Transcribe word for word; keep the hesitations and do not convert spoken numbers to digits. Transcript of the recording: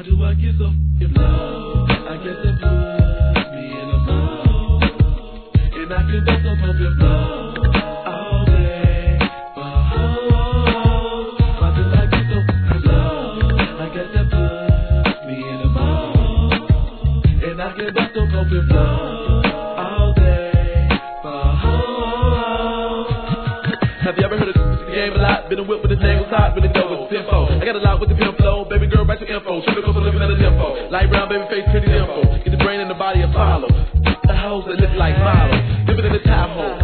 do I get so f***ing low? I guess it puts me in a mode, and I can bust on pumping flow all day. Oh, why do I get so f***ing low? I guess it puts me in a mode, and I can bust on pumping flow all day. Oh, have you ever heard of this game a lot? Been a whip with his name was hot, really dope with the tempo. I got a lot with the pimp flow, baby girl, write your info. Shoot the for living at a tempo. Light brown, baby face, pretty info. Get the brain and the body Apollo. The hoes that look like models, living in the top hole.